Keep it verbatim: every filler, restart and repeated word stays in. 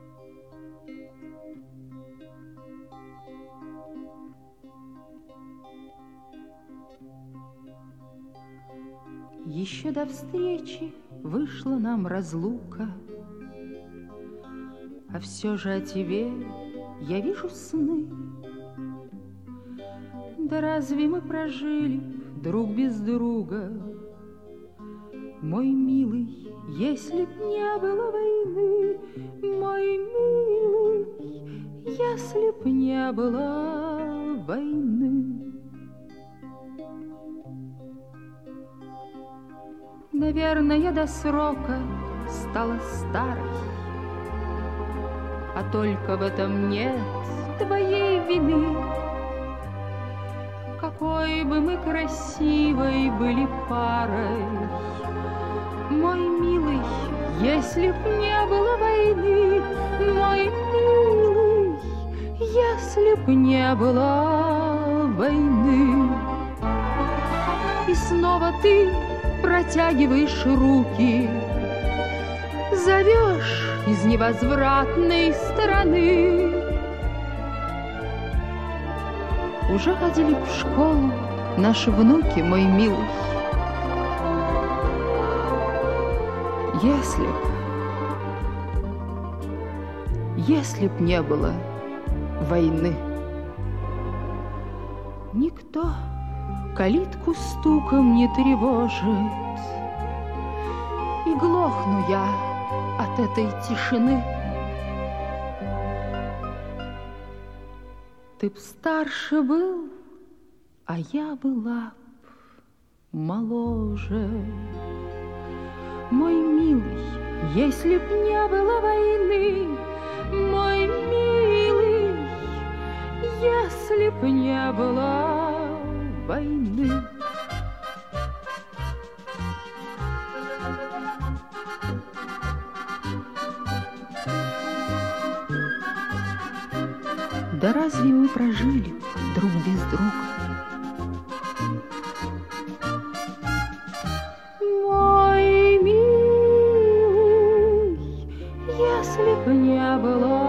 Еще до встречи вышла нам разлука, а все же о тебе я вижу сны. Да разве мы прожили друг без друга, мой милый, если б не было войны, мой милый, если б не было войны. Наверное, до срока стала старой, а только в этом нет твоей вины. Какой бы мы красивой были парой, мой милый, если б не было войны, мой милый, если б не было войны. И снова ты протягиваешь руки, зовешь из невозвратной стороны. Уже ходили в школу наши внуки, мой милый. Если б, если б не было войны, никто калитку стуком не тревожит, и глохну я от этой тишины. Ты б старше был, а я была б моложе. Мой милый, если б не было войны, мой милый, если б не было войны. Да разве мы прожили друг без друга? Мой милый, если б не было